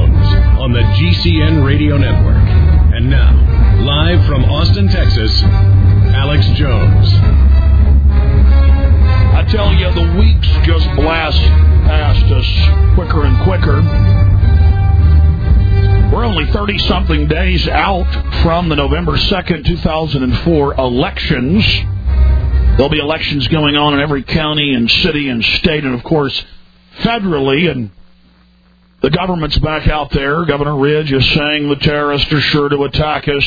Jones on the GCN Radio Network. And now, live from Austin, Texas, Alex Jones. I tell you, the weeks just blast past us quicker and quicker. We're only 30-something days out from the November 2nd, 2004 elections. There'll be elections going on in every county and city and state, and, of course, federally. And the government's back out there. Governor Ridge is saying the terrorists are sure to attack us.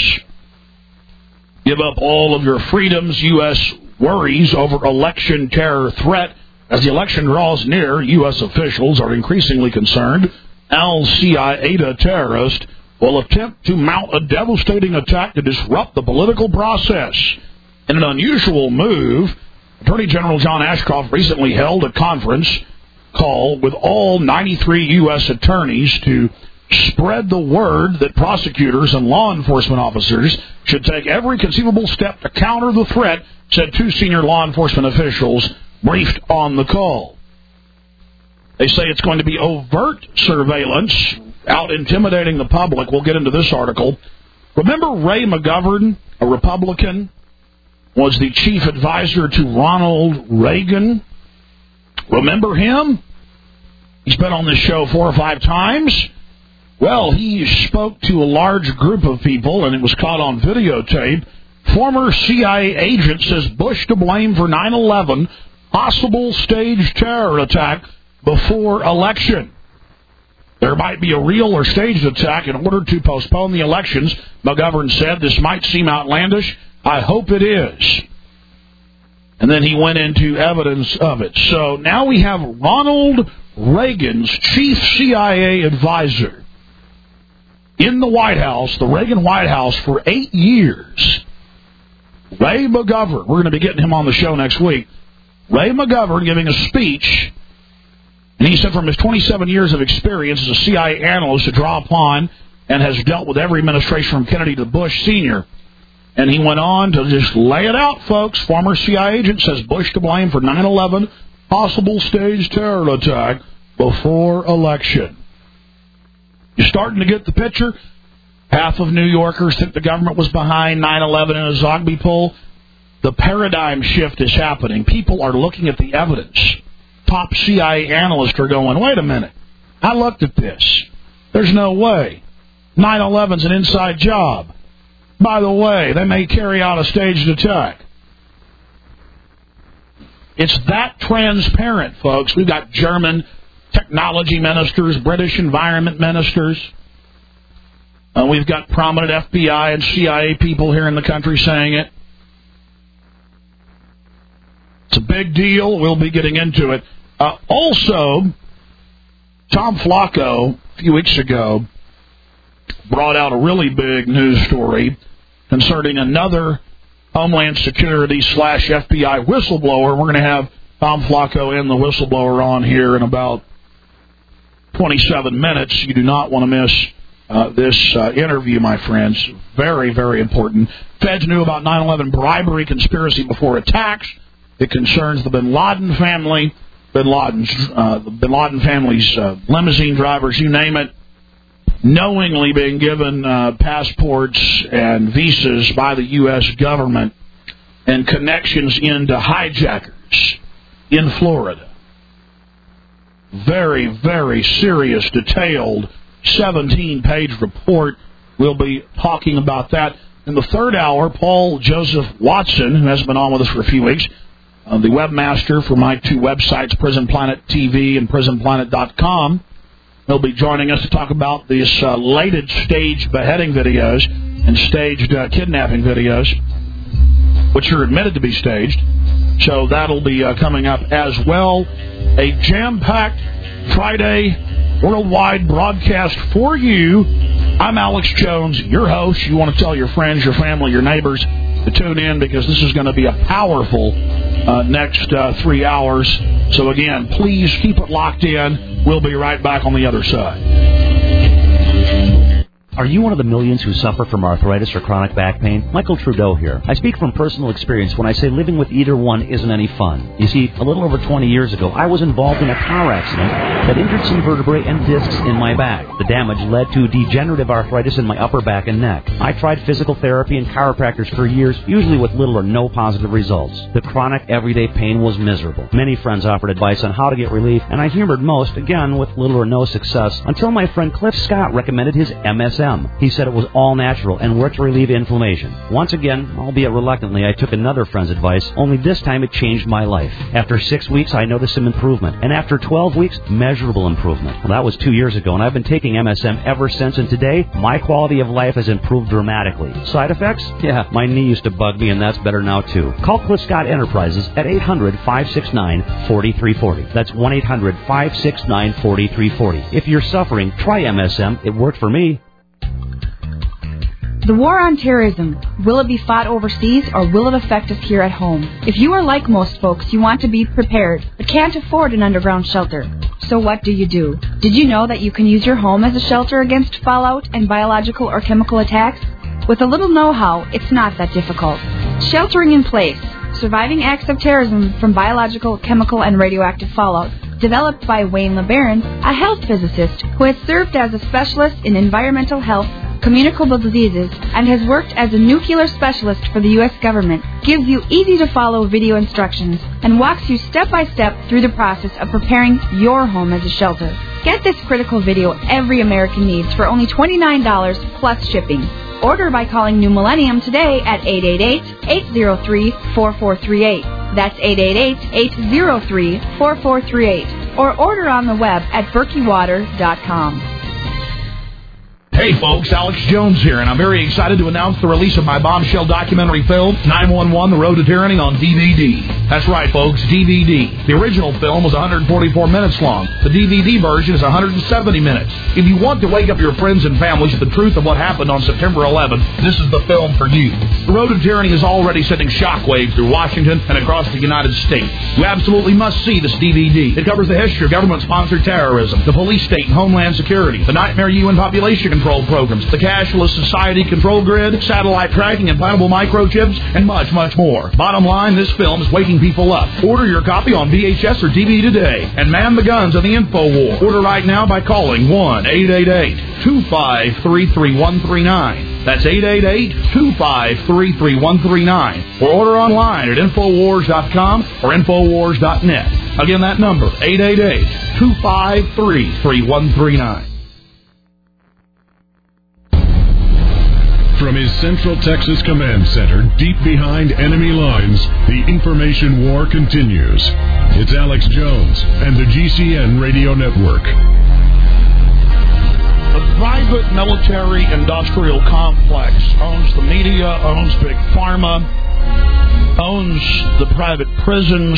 Give up all of your freedoms. U.S. worries over election terror threat. As the election draws near, U.S. officials are increasingly concerned Al-Qaeda terrorist will attempt to mount a devastating attack to disrupt the political process. In an unusual move, Attorney General John Ashcroft recently held a conference call with all 93 U.S. attorneys to spread the word that prosecutors and law enforcement officers should take every conceivable step to counter the threat, said two senior law enforcement officials briefed on the call. They say it's going to be overt surveillance, out intimidating the public. We'll get into this article. Remember Ray McGovern, a Republican, was the chief advisor to Ronald Reagan? Remember him? He's been on this show 4 or 5 times. Well, he spoke to a large group of people, and it was caught on videotape. Former CIA agent says Bush to blame for 9/11, possible staged terror attack before election. There might be a real or staged attack in order to postpone the elections. McGovern said this might seem outlandish. I hope it is. And then he went into evidence of it. So now we have Ronald Reagan's chief CIA advisor in the White House, the Reagan White House, for 8 years. Ray McGovern, we're going to be getting him on the show next week. Ray McGovern giving a speech, and he said from his 27 years of experience as a CIA analyst to draw upon and has dealt with every administration from Kennedy to Bush Sr., and he went on to just lay it out, folks. Former CIA agent says Bush to blame for 9/11, possible staged terror attack before election. You're starting to get the picture? Half of New Yorkers think the government was behind 9/11 in a Zogby poll. The paradigm shift is happening. People are looking at the evidence. Top CIA analysts are going, wait a minute. I looked at this. There's no way. 9/11's an inside job. By the way, they may carry out a staged attack. It's that transparent, folks. We've got German technology ministers, British environment ministers. We've got prominent FBI and CIA people here in the country saying it. It's a big deal. We'll be getting into it. Also, Tom Flacco, a few weeks ago, brought out a really big news story concerning another Homeland Security / FBI whistleblower. We're going to have Tom Flacco and the whistleblower on here in about 27 minutes. You do not want to miss this interview, my friends. Very, very important. Feds knew about 9/11 bribery conspiracy before attacks. It concerns the Bin Laden family, Bin Laden family's limousine drivers, you name it, knowingly being given passports and visas by the U.S. government and connections into hijackers in Florida. Very, very serious, detailed 17-page report. We'll be talking about that. In the third hour, Paul Joseph Watson, who has been on with us for a few weeks, the webmaster for my 2 websites, Prison Planet TV and PrisonPlanet.com, he'll be joining us to talk about these latest staged beheading videos and staged kidnapping videos, which are admitted to be staged. So that'll be coming up as well. A jam-packed Friday worldwide broadcast for you. I'm Alex Jones, your host. You want to tell your friends, your family, your neighbors to tune in because this is going to be a powerful next 3 hours. So, again, please keep it locked in. We'll be right back on the other side. Are you one of the millions who suffer from arthritis or chronic back pain? Michael Trudeau here. I speak from personal experience when I say living with either one isn't any fun. You see, a little over 20 years ago, I was involved in a car accident that injured some vertebrae and discs in my back. The damage led to degenerative arthritis in my upper back and neck. I tried physical therapy and chiropractors for years, usually with little or no positive results. The chronic, everyday pain was miserable. Many friends offered advice on how to get relief, and I humored most, again, with little or no success, until my friend Cliff Scott recommended his MSM. He said it was all natural and worked to relieve inflammation. Once again, albeit reluctantly, I took another friend's advice, only this time it changed my life. After 6 weeks, I noticed some improvement, and after 12 weeks, measurable improvement. Well, that was 2 years ago, and I've been taking MSM ever since, and today, my quality of life has improved dramatically. Side effects? Yeah, my knee used to bug me, and that's better now, too. Call Cliff Scott Enterprises at 800-569-4340. That's 1-800-569-4340. If you're suffering, try MSM. It worked for me. The war on terrorism, will it be fought overseas or will it affect us here at home? If you are like most folks, you want to be prepared, but can't afford an underground shelter. So what do? Did you know that you can use your home as a shelter against fallout and biological or chemical attacks? With a little know-how, it's not that difficult. Sheltering in place, surviving acts of terrorism from biological, chemical, and radioactive fallout. Developed by Wayne LeBaron, a health physicist who has served as a specialist in environmental health, communicable diseases, and has worked as a nuclear specialist for the U.S. government, gives you easy-to-follow video instructions and walks you step-by-step through the process of preparing your home as a shelter. Get this critical video every American needs for only $29 plus shipping. Order by calling New Millennium today at 888-803-4438. That's 888-803-4438. Or order on the web at berkeywater.com. Hey folks, Alex Jones here, and I'm very excited to announce the release of my bombshell documentary film, 911: The Road to Tyranny, on DVD. That's right, folks, DVD. The original film was 144 minutes long. The DVD version is 170 minutes. If you want to wake up your friends and families with the truth of what happened on September 11th, this is the film for you. The Road to Tyranny is already sending shockwaves through Washington and across the United States. You absolutely must see this DVD. It covers the history of government-sponsored terrorism, the police state and homeland security, the nightmare UN population control programs, the cashless society control grid, satellite tracking, implantable microchips, and much, much more. Bottom line, this film is waking people up. Order your copy on VHS or DVD today and man the guns of the info war. Order right now by calling 1-888-253-3139. That's 888-253-3139. Or order online at Infowars.com or Infowars.net. Again, that number, 888-253-3139. From his Central Texas Command Center, deep behind enemy lines, the information war continues. It's Alex Jones and the GCN Radio Network. The private military-industrial complex owns the media, owns Big Pharma, owns the private prisons,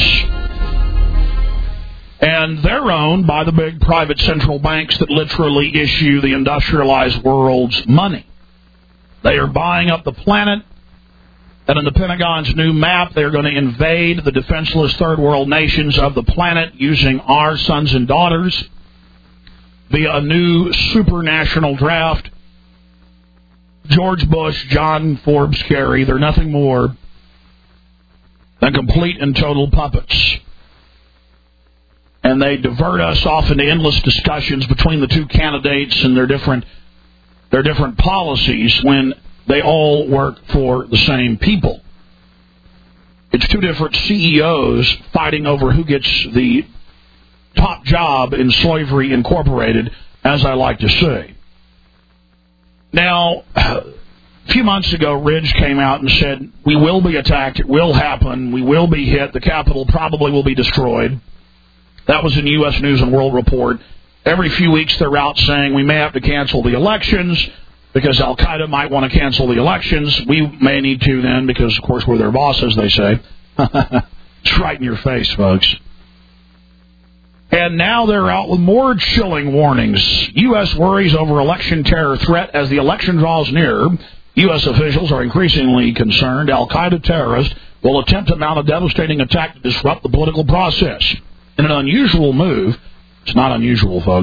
and they're owned by the big private central banks that literally issue the industrialized world's money. They are buying up the planet, and in the Pentagon's new map, they're going to invade the defenseless third world nations of the planet using our sons and daughters via a new supranational draft. George Bush, John Forbes Kerry, they're nothing more than complete and total puppets. And they divert us off into endless discussions between the two candidates and their different policies when they all work for the same people. It's two different CEOs fighting over who gets the top job in Slavery Incorporated, as I like to say. Now, a few months ago, Ridge came out and said, we will be attacked, it will happen, we will be hit, the Capitol probably will be destroyed. That was in U.S. News and World Report. Every few weeks they're out saying we may have to cancel the elections because Al-Qaeda might want to cancel the elections. We may need to then because, of course, we're their bosses, they say. It's right in your face, folks. And now they're out with more chilling warnings. U.S. worries over election terror threat as the election draws nearer. U.S. officials are increasingly concerned Al-Qaeda terrorists will attempt to mount a devastating attack to disrupt the political process. In an unusual move, it's not unusual, folks,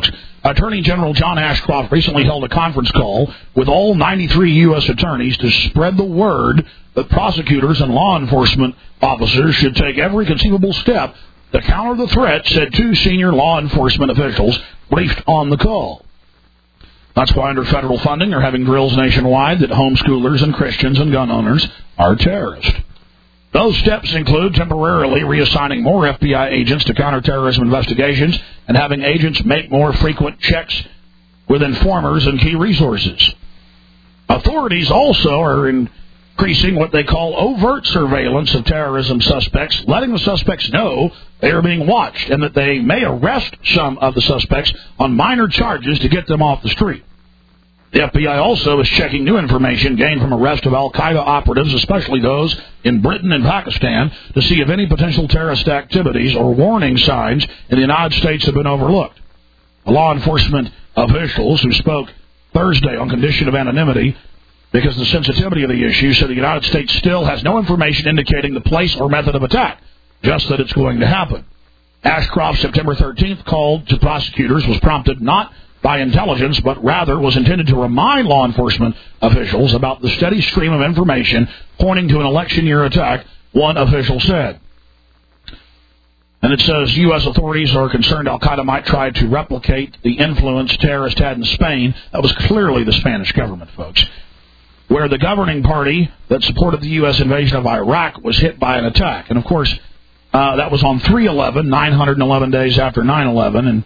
Attorney General John Ashcroft recently held a conference call with all 93 U.S. attorneys to spread the word that prosecutors and law enforcement officers should take every conceivable step to counter the threat, said two senior law enforcement officials briefed on the call. That's why under federal funding they're having drills nationwide that homeschoolers and Christians and gun owners are terrorists. Those steps include temporarily reassigning more FBI agents to counterterrorism investigations and having agents make more frequent checks with informers and key resources. Authorities also are increasing what they call overt surveillance of terrorism suspects, letting the suspects know they are being watched and that they may arrest some of the suspects on minor charges to get them off the street. The FBI also is checking new information gained from arrest of al-Qaeda operatives, especially those in Britain and Pakistan, to see if any potential terrorist activities or warning signs in the United States have been overlooked. The law enforcement officials who spoke Thursday on condition of anonymity because of the sensitivity of the issue said the United States still has no information indicating the place or method of attack, just that it's going to happen. Ashcroft's September 13th call to prosecutors was prompted not by intelligence, but rather was intended to remind law enforcement officials about the steady stream of information pointing to an election year attack, one official said. And it says U.S. authorities are concerned al-Qaeda might try to replicate the influence terrorists had in Spain. That was clearly the Spanish government, folks, where the governing party that supported the U.S. invasion of Iraq was hit by an attack. And, of course, that was on 3/11, 911 days after 9/11, and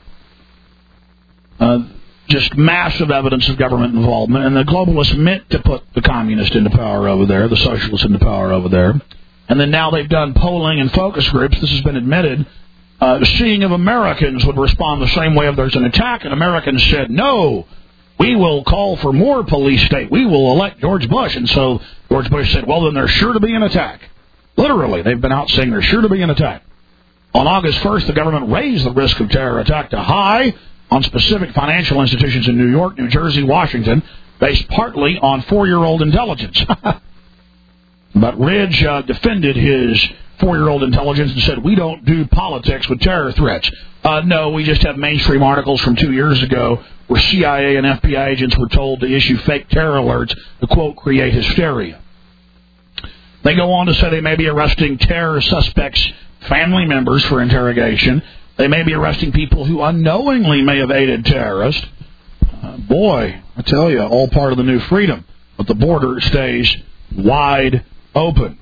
just massive evidence of government involvement, and the globalists meant to put the communists into power over there, the socialists into power over there, and then now they've done polling and focus groups. This has been admitted, seeing if Americans would respond the same way if there's an attack, and Americans said, no, we will call for more police state, we will elect George Bush, and so George Bush said, well, then there's sure to be an attack. Literally, they've been out saying there's sure to be an attack. On August 1st, the government raised the risk of terror attack to high on specific financial institutions in New York, New Jersey, Washington, based partly on 4-year-old intelligence. But Ridge defended his 4-year-old intelligence and said, we don't do politics with terror threats. No, we just have mainstream articles from 2 years ago where CIA and FBI agents were told to issue fake terror alerts to, quote, create hysteria. They go on to say they may be arresting terror suspects' family members for interrogation. They may be arresting people who unknowingly may have aided terrorists. Boy, I tell you, all part of the new freedom. But the border stays wide open.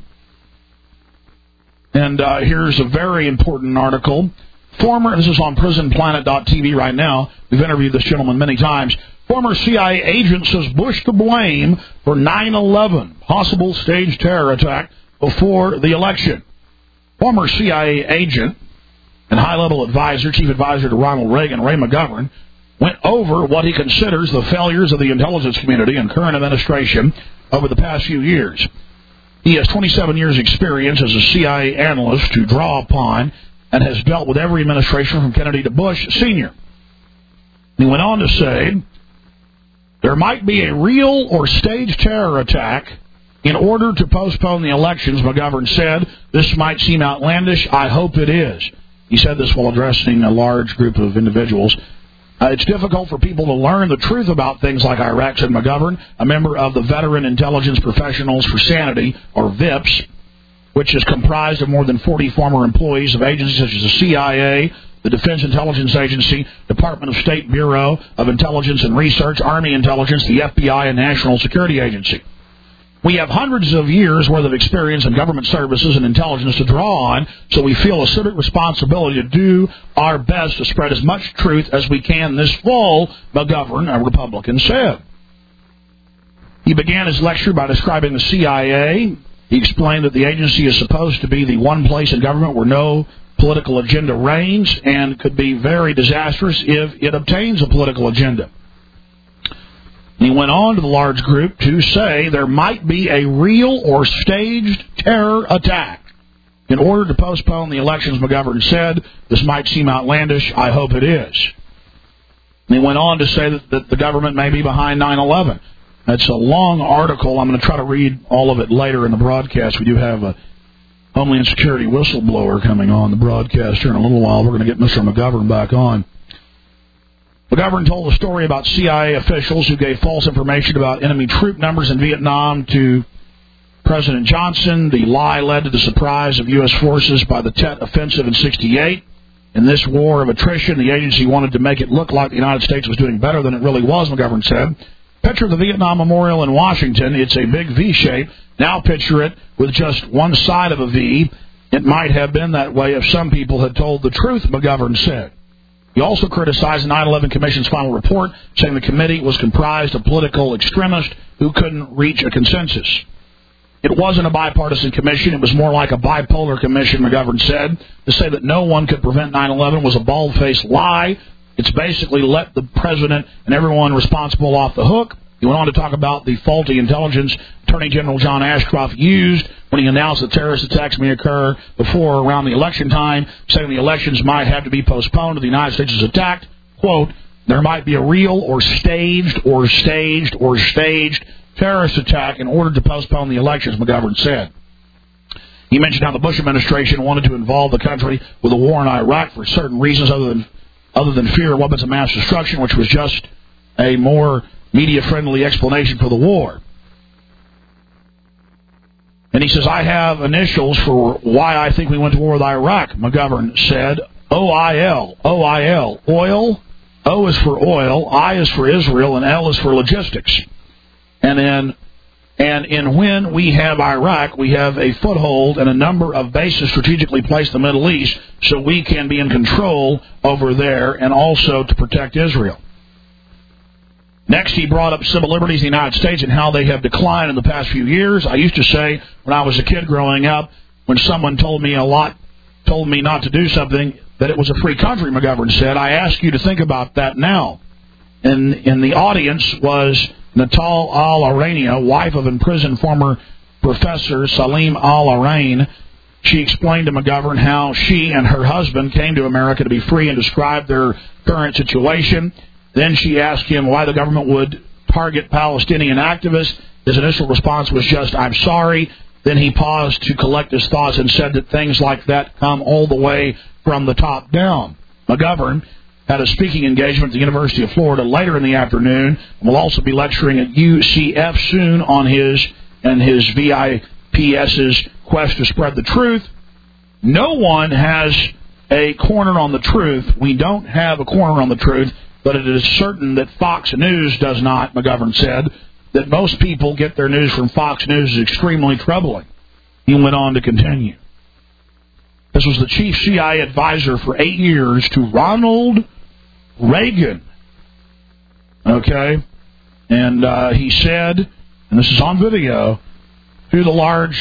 And here's a very important article. This is on prisonplanet.tv right now. We've interviewed this gentleman many times. Former CIA agent says Bush to blame for 9/11, possible staged terror attack before the election. Former CIA agent and high-level advisor, chief advisor to Ronald Reagan, Ray McGovern, went over what he considers the failures of the intelligence community and current administration over the past few years. He has 27 years' experience as a CIA analyst to draw upon and has dealt with every administration from Kennedy to Bush Sr. He went on to say, there might be a real or staged terror attack in order to postpone the elections, McGovern said. This might seem outlandish. I hope it is. He said this while addressing a large group of individuals. It's difficult for people to learn the truth about things like Iraq, said McGovern, a member of the Veteran Intelligence Professionals for Sanity, or VIPS, which is comprised of more than 40 former employees of agencies such as the CIA, the Defense Intelligence Agency, Department of State Bureau of Intelligence and Research, Army Intelligence, the FBI, and National Security Agency. We have hundreds of years' worth of experience in government services and intelligence to draw on, so we feel a civic responsibility to do our best to spread as much truth as we can this fall, McGovern, a Republican, said. He began his lecture by describing the CIA. He explained that the agency is supposed to be the one place in government where no political agenda reigns and could be very disastrous if it obtains a political agenda. He went on to the large group to say there might be a real or staged terror attack. In order to postpone the elections, McGovern said, this might seem outlandish. I hope it is. And he went on to say that the government may be behind 9/11. That's a long article. I'm going to try to read all of it later in the broadcast. We do have a Homeland Security whistleblower coming on the broadcast here in a little while. We're going to get Mr. McGovern back on. McGovern told a story about CIA officials who gave false information about enemy troop numbers in Vietnam to President Johnson. The lie led to the surprise of U.S. forces by the Tet Offensive in '68. In this war of attrition, the agency wanted to make it look like the United States was doing better than it really was, McGovern said. Picture the Vietnam Memorial in Washington. It's a big V shape. Now picture it with just one side of a V. It might have been that way if some people had told the truth, McGovern said. He also criticized the 9/11 Commission's final report, saying the committee was comprised of political extremists who couldn't reach a consensus. It wasn't a bipartisan commission. It was more like a bipolar commission, McGovern said. To say that no one could prevent 9/11 was a bald-faced lie. It's basically let the president and everyone responsible off the hook. He went on to talk about the faulty intelligence Attorney General John Ashcroft used when he announced that terrorist attacks may occur before or around the election time, saying the elections might have to be postponed if the United States is attacked. Quote, there might be a real or staged terrorist attack in order to postpone the elections, McGovern said. He mentioned how the Bush administration wanted to involve the country with a war in Iraq for certain reasons other than fear of weapons of mass destruction, which was just a more media-friendly explanation for the war. And he says, I have initials for why I think we went to war with Iraq, McGovern said. OIL, oil. O is for oil, I is for Israel, and L is for logistics. And when we have Iraq, we have a foothold and a number of bases strategically placed in the Middle East so we can be in control over there and also to protect Israel. Next, he brought up civil liberties in the United States and how they have declined in the past few years. I used to say when I was a kid growing up, when someone told me not to do something, that it was a free country, McGovern said. I ask you to think about that now. And in the audience was Natal al-Arania, wife of imprisoned former professor Salim al-Arain. She explained to McGovern how she and her husband came to America to be free and described their current situation. Then she asked him why the government would target Palestinian activists. His initial response was just, I'm sorry. Then he paused to collect his thoughts and said that things like that come all the way from the top down. McGovern had a speaking engagement at the University of Florida later in the afternoon and will also be lecturing at UCF soon on his VIPS's quest to spread the truth. No one has a corner on the truth. We don't have a corner on the truth, but it is certain that Fox News does not, McGovern said. That most people get their news from Fox News is extremely troubling. He went on to continue. This was the chief CIA advisor for 8 years to Ronald Reagan. Okay? And he said, and this is on video, to the large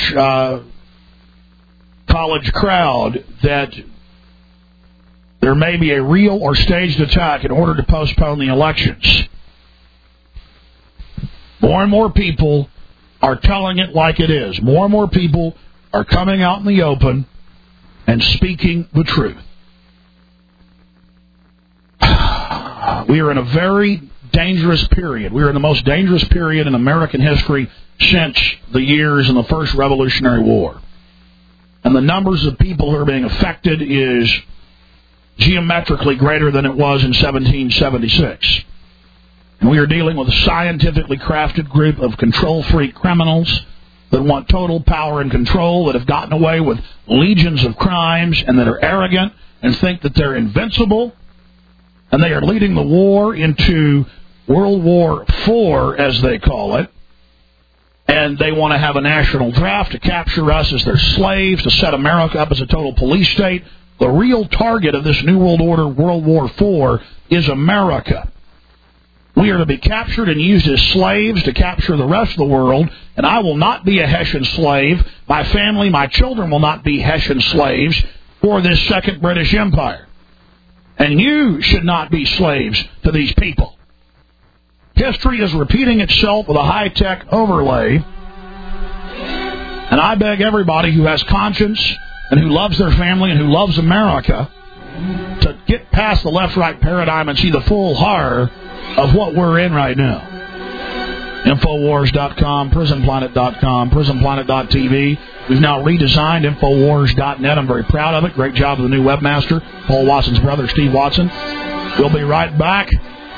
college crowd that there may be a real or staged attack in order to postpone the elections. More and more people are telling it like it is. More and more people are coming out in the open and speaking the truth. We are in a very dangerous period. We are in the most dangerous period in American history since the years in the First Revolutionary War. And the numbers of people who are being affected is geometrically greater than it was in 1776. And we are dealing with a scientifically crafted group of control-freak criminals that want total power and control, that have gotten away with legions of crimes, and that are arrogant and think that they're invincible. And they are leading the war into World War IV, as they call it. And they want to have a national draft to capture us as their slaves, to set America up as a total police state. The real target of this New World Order, World War IV, is America. We are to be captured and used as slaves to capture the rest of the world, and I will not be a Hessian slave. My family, my children will not be Hessian slaves for this second British Empire. And you should not be slaves to these people. History is repeating itself with a high-tech overlay, and I beg everybody who has conscience and who loves their family and who loves America to get past the left-right paradigm and see the full horror of what we're in right now. Infowars.com, PrisonPlanet.com, PrisonPlanet.tv. We've now redesigned Infowars.net. I'm very proud of it. Great job of the new webmaster, Paul Watson's brother, Steve Watson. We'll be right back.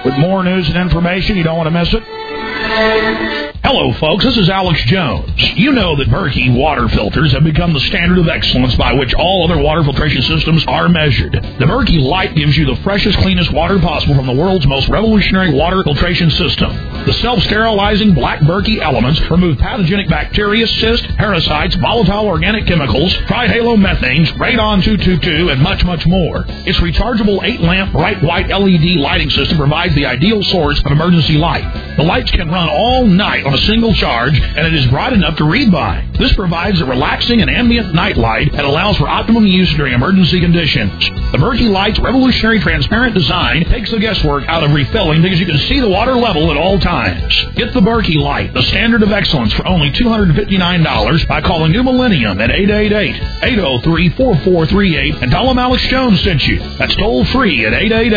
with more news and information. You don't want to miss it. Hello, folks. This is Alex Jones. You know that Berkey water filters have become the standard of excellence by which all other water filtration systems are measured. The Berkey Light gives you the freshest, cleanest water possible from the world's most revolutionary water filtration system. The self-sterilizing black Berkey elements remove pathogenic bacteria, cysts, parasites, volatile organic chemicals, trihalomethanes, radon-222, and much, much more. Its rechargeable 8-lamp bright white LED lighting system provides the ideal source of emergency light. The lights can run all night on a single charge, and it is bright enough to read by. This provides a relaxing and ambient night light that allows for optimum use during emergency conditions. The Berkey Light's revolutionary transparent design takes the guesswork out of refilling because you can see the water level at all times. Get the Berkey Light, the standard of excellence, for only $259 by calling New Millennium at 888-803-4438 and tell them Alex Jones sent you. That's toll free at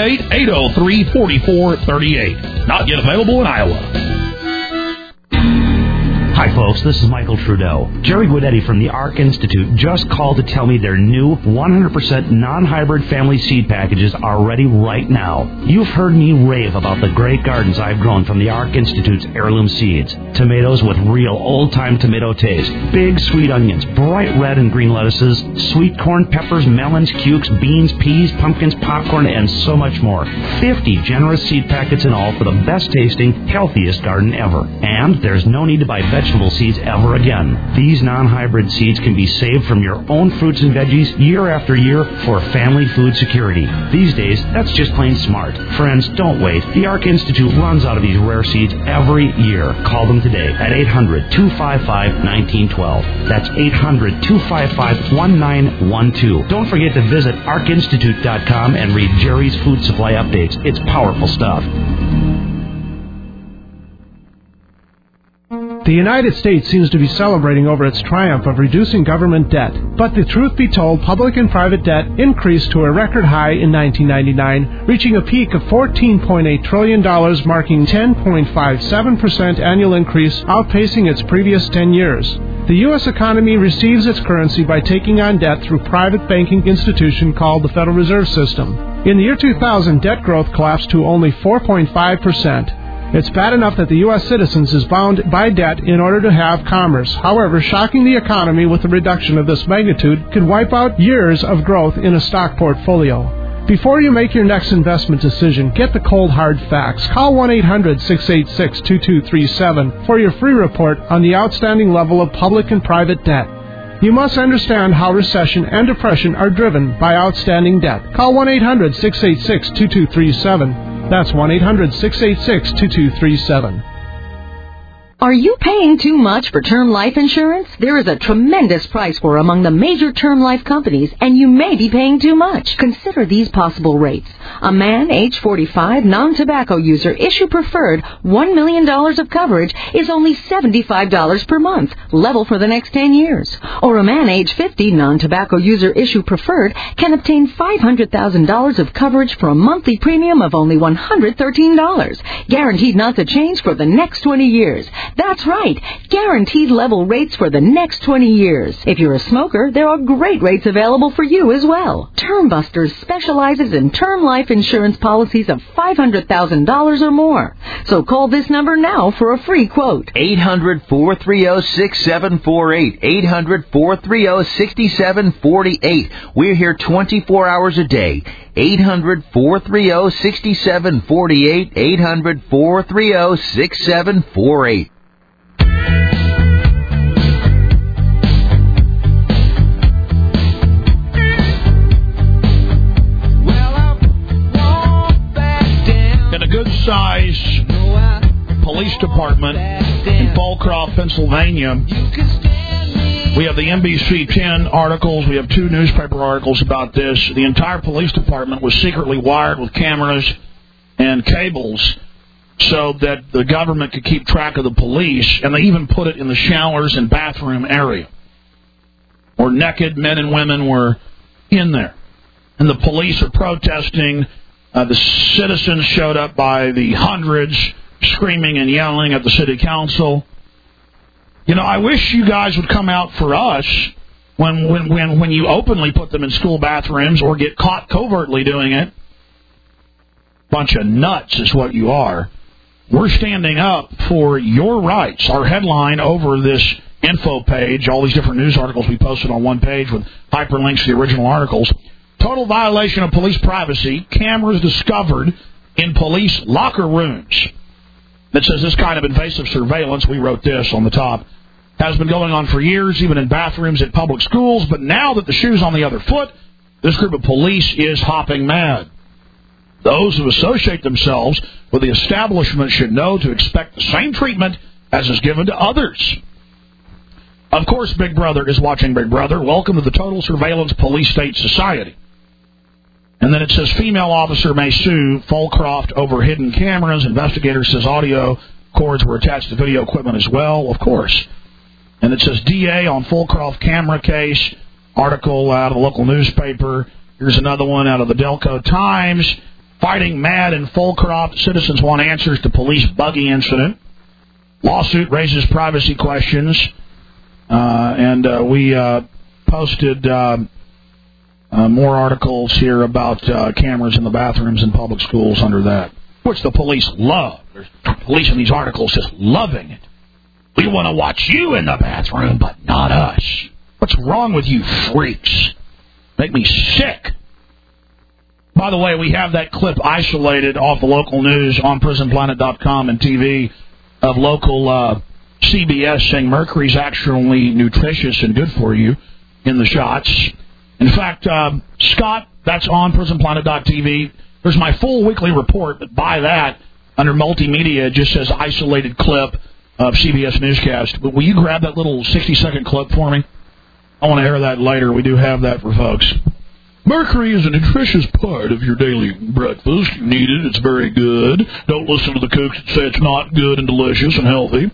888-803-4438. Not yet available in Iowa. Hi, folks. This is Michael Trudeau. Jerry Guidetti from the ARC Institute just called to tell me their new 100% non-hybrid family seed packages are ready right now. You've heard me rave about the great gardens I've grown from the ARC Institute's heirloom seeds. Tomatoes with real old-time tomato taste. Big sweet onions, bright red and green lettuces, sweet corn, peppers, melons, cukes, beans, peas, pumpkins, popcorn, and so much more. 50 generous seed packets in all for the best-tasting, healthiest garden ever. And there's no need to buy vegetable seeds ever again. These non-hybrid seeds can be saved from your own fruits and veggies year after year for family food security. These days, that's just plain smart. Friends, don't wait. The ARC Institute runs out of these rare seeds every year. Call them today at 800-255-1912. That's 800-255-1912. Don't forget to visit arcinstitute.com and read Jerry's food supply updates. It's powerful stuff. The United States seems to be celebrating over its triumph of reducing government debt. But the truth be told, public and private debt increased to a record high in 1999, reaching a peak of $14.8 trillion, marking 10.57% annual increase, outpacing its previous 10 years. The U.S. economy receives its currency by taking on debt through a private banking institution called the Federal Reserve System. In the year 2000, debt growth collapsed to only 4.5%. It's bad enough that the U.S. citizens is bound by debt in order to have commerce. However, shocking the economy with a reduction of this magnitude could wipe out years of growth in a stock portfolio. Before you make your next investment decision, get the cold hard facts. Call 1-800-686-2237 for your free report on the outstanding level of public and private debt. You must understand how recession and depression are driven by outstanding debt. Call 1-800-686-2237. That's 1-800-686-2237. Are you paying too much for term life insurance? There is a tremendous price war among the major term life companies, and you may be paying too much. Consider these possible rates. A man, age 45, non-tobacco user, issue preferred, $1 million of coverage is only $75 per month, level for the next 10 years. Or a man, age 50, non-tobacco user, issue preferred, can obtain $500,000 of coverage for a monthly premium of only $113, guaranteed not to change for the next 20 years. That's right, guaranteed level rates for the next 20 years. If you're a smoker, there are great rates available for you as well. Term Busters specializes in term life insurance policies of $500,000 or more. So call this number now for a free quote. 800-430-6748. 800-430-6748. We're here 24 hours a day. 800-430-6748. 800-430-6748. Good-sized police department in Fallcroft, Pennsylvania. We have the NBC 10 articles. We have 2 newspaper articles about this. The entire police department was secretly wired with cameras and cables so that the government could keep track of the police, and they even put it in the showers and bathroom area where naked men and women were in there. And the police are protesting. The citizens showed up by the hundreds, screaming and yelling at the city council. You know, I wish you guys would come out for us when you openly put them in school bathrooms or get caught covertly doing it. Bunch of nuts is what you are. We're standing up for your rights. Our headline over this info page, all these different news articles we posted on one page with hyperlinks to the original articles. Total violation of police privacy. Cameras discovered in police locker rooms. That says this kind of invasive surveillance, we wrote this on the top, has been going on for years, even in bathrooms at public schools. But now that the shoe's on the other foot, this group of police is hopping mad. Those who associate themselves with the establishment should know to expect the same treatment as is given to others. Of course, Big Brother is watching Big Brother. Welcome to the Total Surveillance Police State Society. And then it says female officer may sue Fulcroft over hidden cameras. Investigator says audio cords were attached to video equipment as well, of course. And it says DA on Fulcroft camera case. Article out of the local newspaper. Here's another one out of the Delco Times. Fighting mad in Fulcroft. Citizens want answers to police buggy incident. Lawsuit raises privacy questions. And we posted more articles here about cameras in the bathrooms in public schools under that, which the police love. There's police in these articles just loving it. We want to watch you in the bathroom, but not us. What's wrong with you freaks? Make me sick. By the way, we have that clip isolated off the local news on PrisonPlanet.com and TV of local CBS saying mercury's actually nutritious and good for you in the shots. In fact, Scott, that's on PrisonPlanet.tv. There's my full weekly report, but by that, under multimedia, it just says isolated clip of CBS newscast. But will you grab that little 60-second clip for me? I want to air that later. We do have that for folks. Mercury is a nutritious part of your daily breakfast. You need it. It's very good. Don't listen to the kooks that say it's not good and delicious and healthy.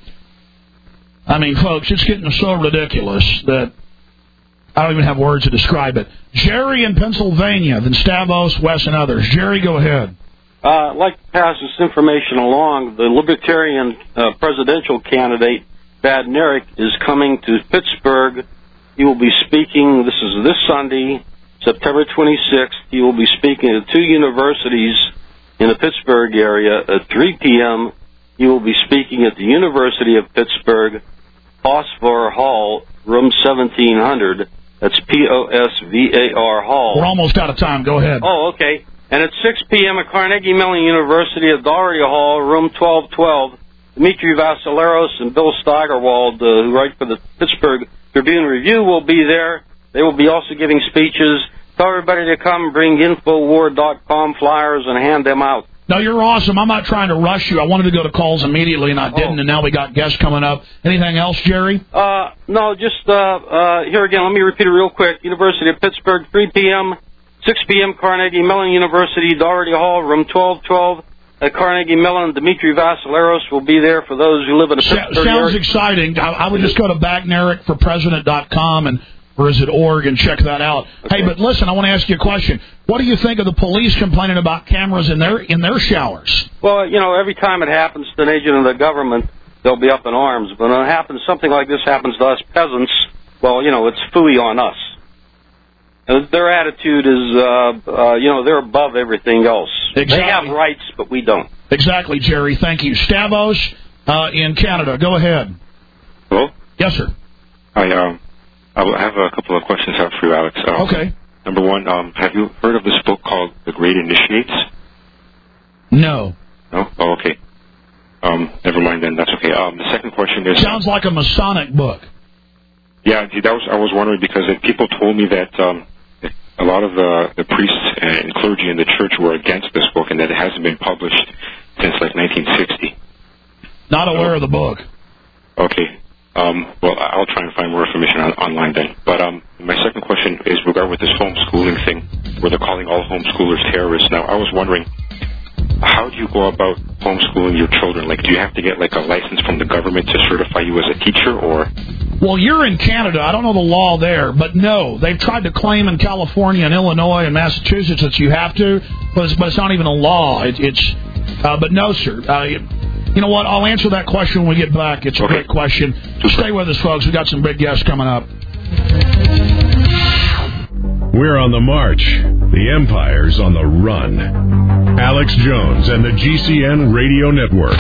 I mean, folks, it's getting so ridiculous that I don't even have words to describe it. Jerry in Pennsylvania, then Stavros, Wes, and others. Jerry, go ahead. I'd like to pass this information along. The Libertarian presidential candidate, Badnarik, is coming to Pittsburgh. He will be speaking, this Sunday, September 26th. He will be speaking at 2 universities in the Pittsburgh area at 3 p.m. He will be speaking at the University of Pittsburgh, Phosphor Hall, room 1700. That's POSVAR Hall. We're almost out of time. Go ahead. Oh, okay. And at 6 p.m. at Carnegie Mellon University at Doherty Hall, room 1212, Dmitry Vassileros and Bill Steigerwald, who write for the Pittsburgh Tribune Review, will be there. They will be also giving speeches. Tell everybody to come, bring Infowar.com flyers, and hand them out. No, you're awesome. I'm not trying to rush you. I wanted to go to calls immediately, and I didn't, and now we got guests coming up. Anything else, Jerry? No, just here again, let me repeat it real quick. University of Pittsburgh, 3 p.m., 6 p.m., Carnegie Mellon University, Doherty Hall, room 1212. At Carnegie Mellon, Dmitry Vassileros will be there for those who live in the Pittsburgh area. Sounds exciting. I would just go to BagnericForPresident.com or is it org and check that out. Okay. Hey, but listen, I want to ask you a question. What do you think of the police complaining about cameras in their showers? Well, every time it happens to an agent of the government, they'll be up in arms. But when it happens, something like this happens to us peasants, well, it's phooey on us. And their attitude is, they're above everything else. Exactly. They have rights, but we don't. Exactly, Jerry. Thank you. Stavros in Canada. Go ahead. Hello? Yes, sir. Hi, I have a couple of questions for you, Alex. Okay. Number one, have you heard of this book called The Great Initiates? No. No? Oh, okay. Never mind then. That's okay. The second question is... Sounds like a Masonic book. Yeah, I was wondering because people told me that a lot of the priests and clergy in the church were against this book and that it hasn't been published since like 1960. Not aware of the book. Okay. Well, I'll try and find more information online then. But my second question is regarding with this homeschooling thing, where they're calling all homeschoolers terrorists. Now, I was wondering, how do you go about homeschooling your children? Like, do you have to get like a license from the government to certify you as a teacher, or? Well, you're in Canada. I don't know the law there, but no, they've tried to claim in California and Illinois and Massachusetts that you have to, but it's not even a law. But no, sir. You know what? I'll answer that question when we get back. It's a great question. Stay with us, folks. We've got some big guests coming up. We're on the march. The Empire's on the run. Alex Jones and the GCN Radio Network.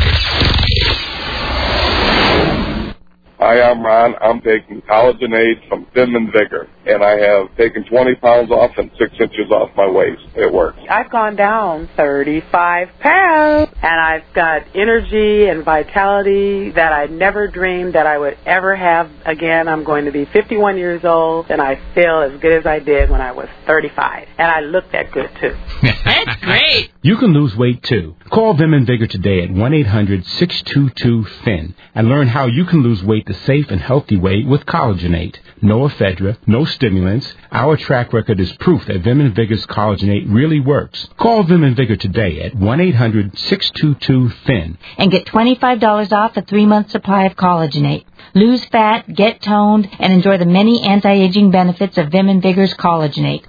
Hi, I'm Ron. I'm taking Collagenate from Vim and Vigor, and I have taken 20 pounds off and 6 inches off my waist. It works. I've gone down 35 pounds, and I've got energy and vitality that I never dreamed that I would ever have again. I'm going to be 51 years old, and I feel as good as I did when I was 35, and I look that good, too. That's great. You can lose weight, too. Call Vim and Vigor today at 1-800-622-FIN and learn how you can lose weight the safe and healthy way with Collagenate. No ephedra, no stimulants. Our track record is proof that Vim and Vigor's Collagenate really works. Call Vim and Vigor today at 1-800-622-FIN. And get $25 off a 3-month supply of Collagenate. Lose fat, get toned, and enjoy the many anti-aging benefits of Vim and Vigor's Collagenate.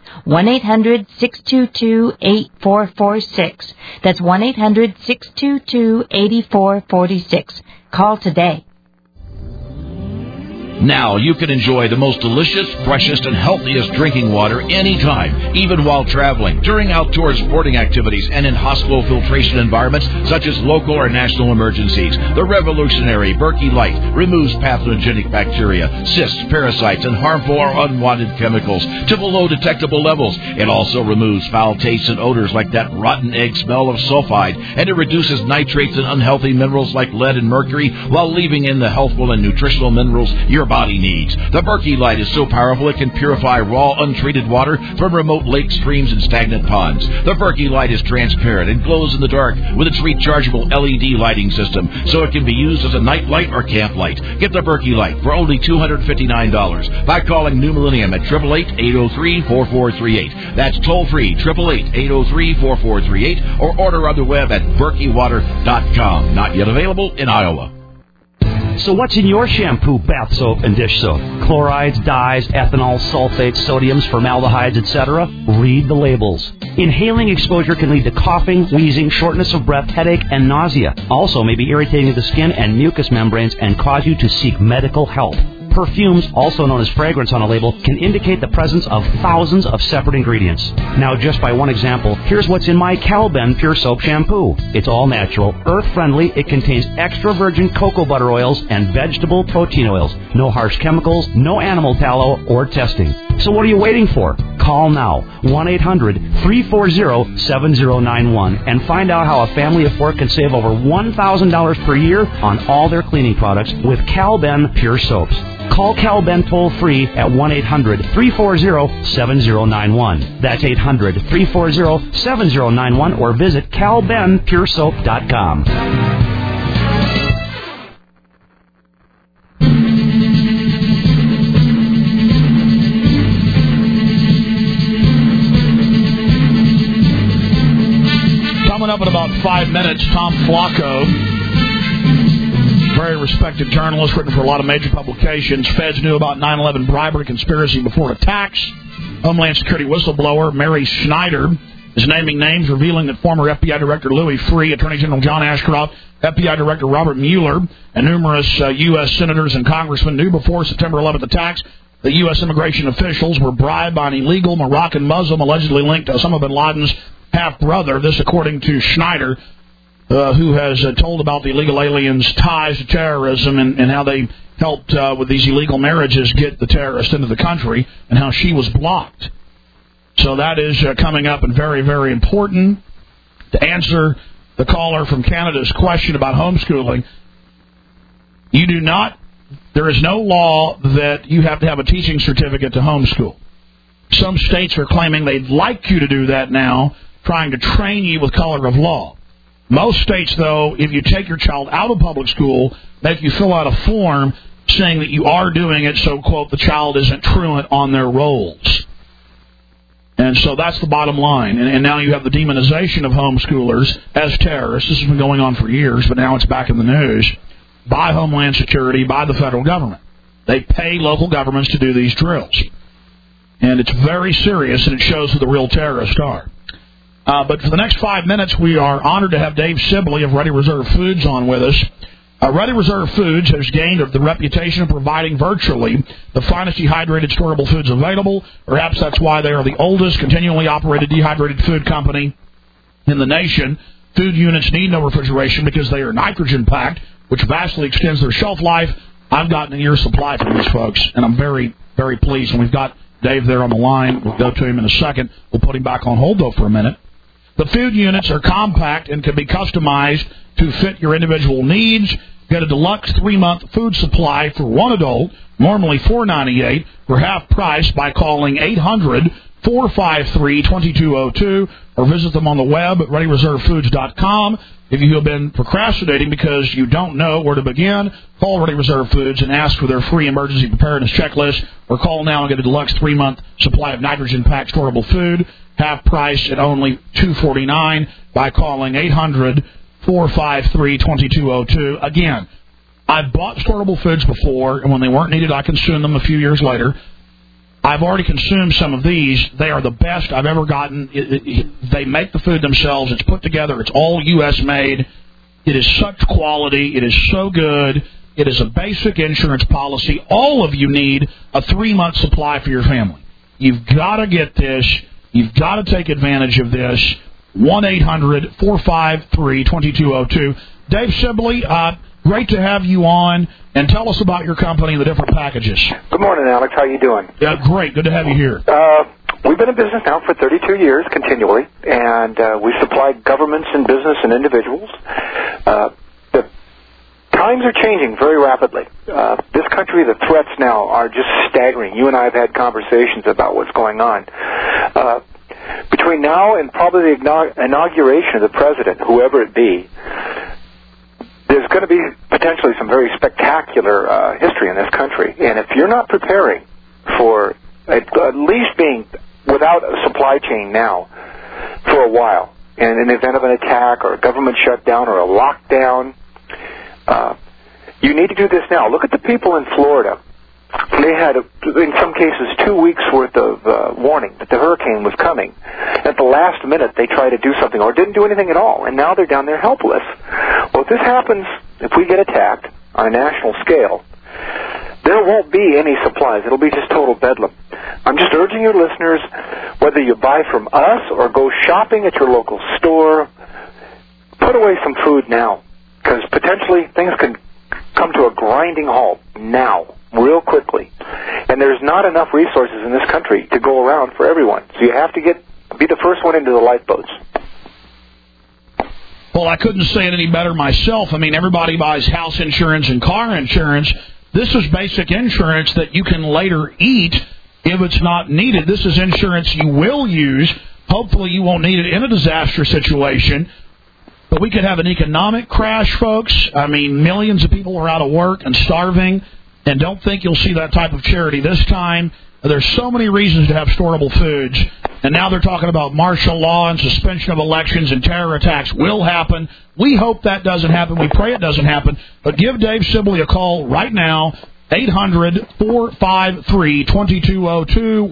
1-800-622-8446. That's 1-800-622-8446. Call today. Now you can enjoy the most delicious, freshest, and healthiest drinking water anytime, even while traveling, during outdoor sporting activities, and in hospital filtration environments such as local or national emergencies. The revolutionary Berkey Light removes pathogenic bacteria, cysts, parasites, and harmful or unwanted chemicals to below detectable levels. It also removes foul tastes and odors like that rotten egg smell of sulfide, and it reduces nitrates and unhealthy minerals like lead and mercury while leaving in the healthful and nutritional minerals your body needs. The Berkey Light is so powerful it can purify raw, untreated water from remote lakes, streams, and stagnant ponds. The Berkey Light is transparent and glows in the dark with its rechargeable LED lighting system, so it can be used as a night light or camp light. Get the Berkey Light for only $259 by calling New Millennium at 888-803-4438. That's toll-free, 888-803-4438, or order on the web at berkeywater.com. Not yet available in Iowa. So what's in your shampoo, bath soap, and dish soap? Chlorides, dyes, ethanol, sulfates, sodiums, formaldehydes, etc.? Read the labels. Inhaling exposure can lead to coughing, wheezing, shortness of breath, headache, and nausea. Also may be irritating to the skin and mucous membranes and cause you to seek medical help. Perfumes, also known as fragrance on a label, can indicate the presence of thousands of separate ingredients. Now, just by one example, here's what's in my Calben Pure Soap Shampoo. It's all natural, earth-friendly, it contains extra virgin cocoa butter oils and vegetable protein oils. No harsh chemicals, no animal tallow, or testing. So what are you waiting for? Call now, 1-800-340-7091, and find out how a family of 4 can save over $1,000 per year on all their cleaning products with Calben Pure Soaps. Call Calben toll-free at 1-800-340-7091. That's 800-340-7091, or visit CalbenPureSoap.com. Coming up in about 5 minutes, Tom Flacco, very respected journalist, written for a lot of major publications. Feds knew about 9/11 bribery conspiracy before attacks. Homeland Security whistleblower Mary Schneider is naming names, revealing that former FBI Director Louis Freeh, Attorney General John Ashcroft, FBI Director Robert Mueller, and numerous U.S. senators and congressmen knew before September 11th attacks that U.S. immigration officials were bribed by an illegal Moroccan Muslim allegedly linked to Osama bin Laden's half-brother. This according to Schneider, who has told about the illegal aliens' ties to terrorism and how they helped with these illegal marriages get the terrorists into the country, and how she was blocked. So that is coming up and very, very important. To answer the caller from Canada's question about homeschooling, there is no law that you have to have a teaching certificate to homeschool. Some states are claiming they'd like you to do that now, trying to train you with color of law. Most states, though, if you take your child out of public school, make you fill out a form saying that you are doing it so, quote, the child isn't truant on their roles. And so that's the bottom line. And now you have the demonization of homeschoolers as terrorists. This has been going on for years, but now it's back in the news by Homeland Security, by the federal government. They pay local governments to do these drills. And it's very serious, and it shows who the real terrorists are. But for the next 5 minutes, we are honored to have Dave Sibley of Ready Reserve Foods on with us. Ready Reserve Foods has gained the reputation of providing virtually the finest dehydrated storable foods available. Perhaps that's why they are the oldest continually operated dehydrated food company in the nation. Food units need no refrigeration because they are nitrogen-packed, which vastly extends their shelf life. I've gotten a year's supply from these folks, and I'm very, very pleased. And we've got Dave there on the line. We'll go to him in a second. We'll put him back on hold, though, for a minute. The food units are compact and can be customized to fit your individual needs. Get a deluxe 3-month food supply for one adult, normally $4.98, for half price by calling 800-453-2202 or visit them on the web at ReadyReserveFoods.com. If you have been procrastinating because you don't know where to begin, call Ready Reserve Foods and ask for their free emergency preparedness checklist, or call now and get a deluxe 3-month supply of nitrogen-packed storable food, half price at only $2.49 by calling 800-453-2202. Again, I've bought storable foods before, and when they weren't needed, I consumed them a few years later. I've already consumed some of these. They are the best I've ever gotten. They make the food themselves. It's put together. It's all U.S. made. It is such quality. It is so good. It is a basic insurance policy. All of you need a 3-month supply for your family. You've got to get this. You've got to take advantage of this. 1-800-453-2202. Dave Sibley, great to have you on, and tell us about your company and the different packages. Good morning, Alex. How you doing? Great. Good to have you here. We've been in business now for 32 years continually, and we supply governments and business and individuals. The times are changing very rapidly. This country, the threats now are just staggering. You and I have had conversations about what's going on. Between now and probably the inauguration of the president, whoever it be, there's going to be potentially some very spectacular history in this country. And if you're not preparing for at least being without a supply chain now for a while, and in the event of an attack or a government shutdown or a lockdown, you need to do this now. Look at the people in Florida. They had, in some cases, 2 weeks' worth of warning that the hurricane was coming. At the last minute, they tried to do something or didn't do anything at all, and now they're down there helpless. Well, if this happens, if we get attacked on a national scale, there won't be any supplies. It'll be just total bedlam. I'm just urging your listeners, whether you buy from us or go shopping at your local store, put away some food now, because potentially things can come to a grinding halt now, real quickly. And there's not enough resources in this country to go around for everyone. So you have to be the first one into the lifeboats. Well, I couldn't say it any better myself. I mean, everybody buys house insurance and car insurance. This is basic insurance that you can later eat if it's not needed. This is insurance you will use. Hopefully you won't need it in a disaster situation. But we could have an economic crash, folks. I mean, millions of people are out of work and starving. And don't think you'll see that type of charity this time. There's so many reasons to have storable foods. And now they're talking about martial law and suspension of elections and terror attacks will happen. We hope that doesn't happen. We pray it doesn't happen. But give Dave Sibley a call right now, 800-453-2202,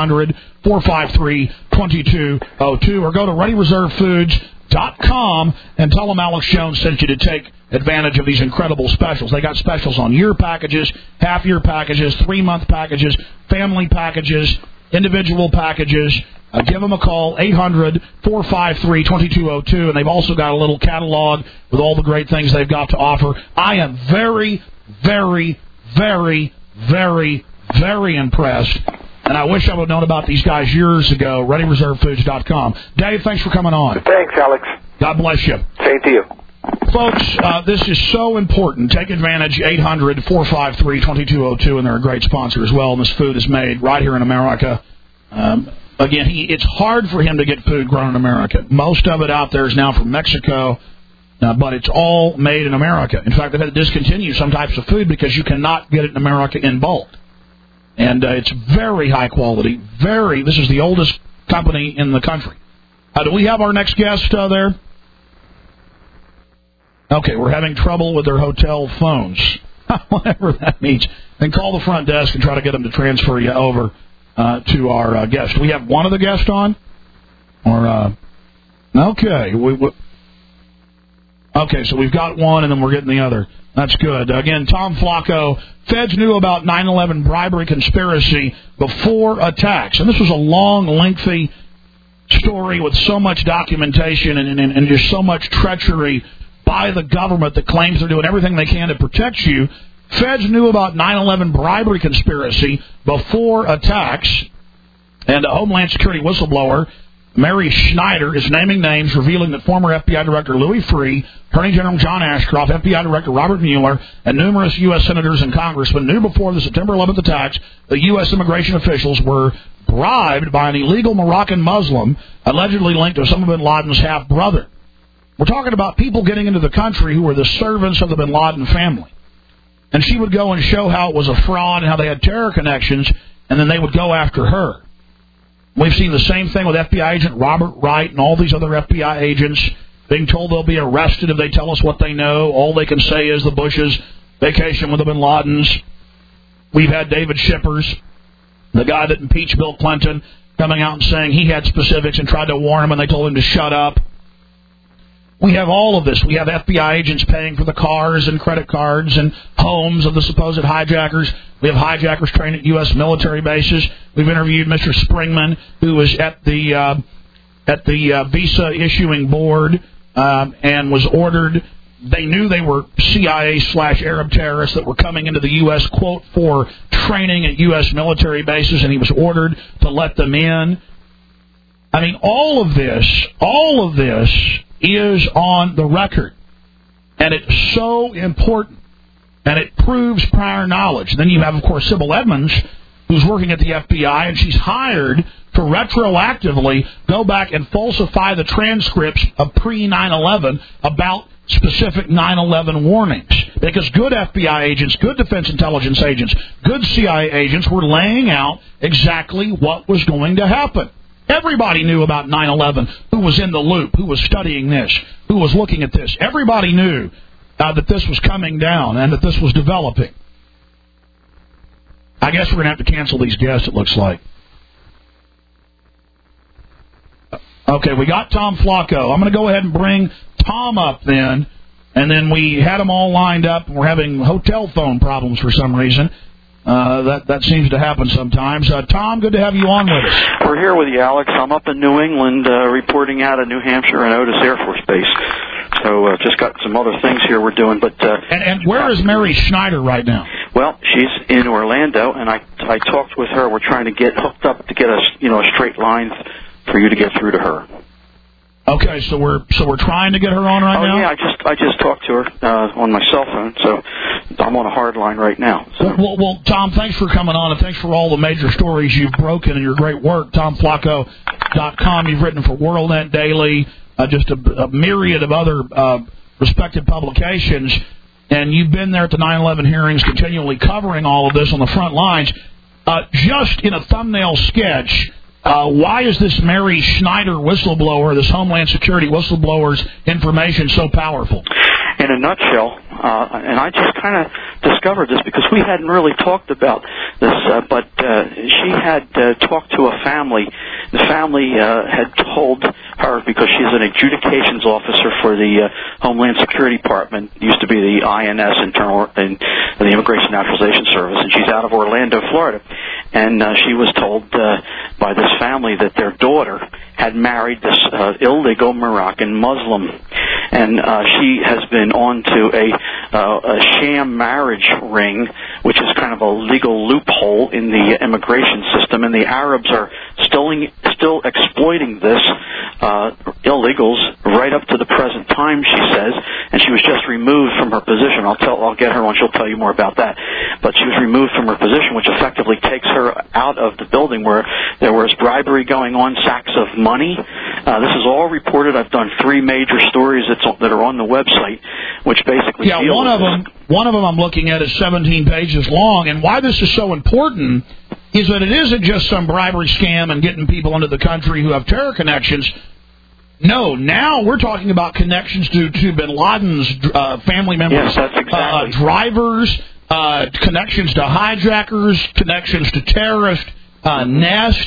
1-800-453-2202, or go to ReadyReserveFoods.com and tell them Alex Jones sent you to take advantage of these incredible specials. They got specials on year packages, half-year packages, 3-month packages, family packages, individual packages. Give them a call, 800-453-2202, and they've also got a little catalog with all the great things they've got to offer. I am very, very, very, very, very impressed, and I wish I would have known about these guys years ago. ReadyReserveFoods.com. Dave, thanks for coming on. Thanks, Alex. God bless you. Same to you. Folks, this is so important. Take advantage, 800-453-2202, and they're a great sponsor as well, and this food is made right here in America. Again, it's hard for him to get food grown in America. Most of it out there is now from Mexico, but it's all made in America. In fact, they've had to discontinue some types of food because you cannot get it in America in bulk. And it's very high quality. This is the oldest company in the country. Do we have our next guest there? Okay, we're having trouble with their hotel phones. Whatever that means. Then call the front desk and try to get them to transfer you over to our guest. Do we have one of the guests on? Or okay. Okay, so we've got one, and then we're getting the other. That's good. Again, Tom Flacco. Feds knew about 9/11 bribery conspiracy before attacks. And this was a long, lengthy story with so much documentation and just so much treachery by the government that claims they're doing everything they can to protect you. Feds knew about 9/11 bribery conspiracy before attacks, and a Homeland Security whistleblower, Mary Schneider, is naming names, revealing that former FBI Director Louis Freeh, Attorney General John Ashcroft, FBI Director Robert Mueller, and numerous U.S. senators and congressmen knew before the September 11th attacks that U.S. immigration officials were bribed by an illegal Moroccan Muslim allegedly linked to Osama bin Laden's half-brother. We're talking about people getting into the country who were the servants of the bin Laden family. And she would go and show how it was a fraud and how they had terror connections, and then they would go after her. We've seen the same thing with FBI agent Robert Wright and all these other FBI agents being told they'll be arrested if they tell us what they know. All they can say is the Bushes vacation with the bin Ladens. We've had David Shippers, the guy that impeached Bill Clinton, coming out and saying he had specifics and tried to warn him, and they told him to shut up. We have all of this. We have FBI agents paying for the cars and credit cards and homes of the supposed hijackers. We have hijackers trained at U.S. military bases. We've interviewed Mr. Springman, who was at the visa issuing board and was ordered. They knew they were CIA/Arab terrorists that were coming into the U.S., quote, for training at U.S. military bases, and he was ordered to let them in. I mean, all of this is on the record, and it's so important, and it proves prior knowledge. Then you have, of course, Sybil Edmonds, who's working at the FBI, and she's hired to retroactively go back and falsify the transcripts of pre-9/11 about specific 9/11 warnings. Because good FBI agents, good Defense Intelligence agents, good CIA agents were laying out exactly what was going to happen. Everybody knew about 9/11, who was in the loop, who was studying this, who was looking at this. Everybody knew that this was coming down and that this was developing. I guess we're going to have to cancel these guests, it looks like. Okay, we got Tom Flacco. I'm going to go ahead and bring Tom up then, and then we had them all lined up, and we're having hotel phone problems for some reason. That seems to happen sometimes. Tom, good to have you on with us. We're here with you, Alex. I'm up in New England reporting out of New Hampshire and Otis Air Force Base. So just got some other things here we're doing. But and where is Mary Schneider right now? Well, she's in Orlando, and I talked with her. We're trying to get hooked up to get a straight line for you to get through to her. Okay, so we're trying to get her on now? Oh yeah, I just talked to her on my cell phone, so I'm on a hard line right now. So. Well, Tom, thanks for coming on, and thanks for all the major stories you've broken and your great work. TomFlacco.com. You've written for WorldNet Daily, just a myriad of other respected publications, and you've been there at the 9/11 hearings, continually covering all of this on the front lines. Just in a thumbnail sketch. Why is this Mary Schneider whistleblower, this Homeland Security whistleblower's information so powerful? In a nutshell, and I just kind of discovered this because we hadn't really talked about this, but she had talked to a family. The family had told her, because she's an adjudications officer for the Homeland Security Department, used to be the INS, Internal and the Immigration Naturalization Service, and she's out of Orlando, Florida. And she was told by this family that their daughter had married this illegal Moroccan Muslim, and she has been on to a sham marriage ring, which is kind of a legal loophole in the immigration system, and the Arabs are still exploiting this illegals right up to the present time, she says, and she was just removed from her position. I'll get her on, she'll tell you more about that. But she was removed from her position, which effectively takes her out of the building where there was bribery going on, sacks of money. This is all reported. I've done 3 major stories that are on the website, which basically deal with one of them I'm looking at is 17 pages long, and why this is so important is that it isn't just some bribery scam and getting people into the country who have terror connections. No, now we're talking about connections to bin Laden's family members, yes, that's exactly. Drivers, connections to hijackers, connections to terrorists, Nest.